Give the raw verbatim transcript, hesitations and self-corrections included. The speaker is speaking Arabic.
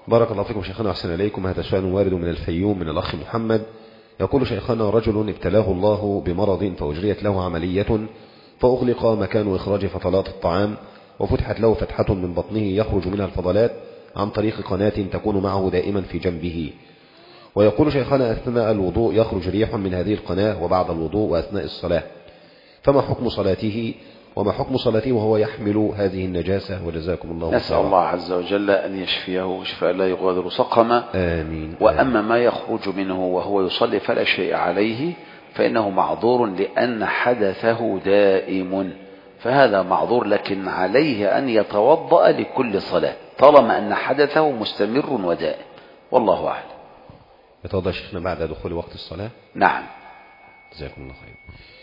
بارك الله فيكم شيخنا وأحسن إليكم. هذا سؤال وارد من الفيوم من الأخ محمد، يقول: شيخنا، رجل ابتلاه الله بمرض فأجريت له عملية فأغلق مكان إخراج فضلات الطعام، وفتحت له فتحة من بطنه يخرج منها الفضلات عن طريق قناة تكون معه دائما في جنبه، ويقول شيخنا: أثناء الوضوء يخرج ريح من هذه القناة وبعد الوضوء وأثناء الصلاة، فما حكم صلاته وما حكم صلاته وهو يحمل هذه النجاسة؟ وجزاكم الله خيرا. نسأل الله عز وجل أن يشفيه شفاء لا يغادر سقما. آمين. وأما ما يخرج منه وهو يصلي فلا شيء عليه، فإنه معذور لأن حدثه دائم، فهذا معذور، لكن عليه أن يتوضأ لكل صلاة طالما أن حدثه مستمر ودائم، والله أعلم. يتوضأ شيخنا بعد دخول وقت الصلاة؟ نعم. جزاكم الله خير.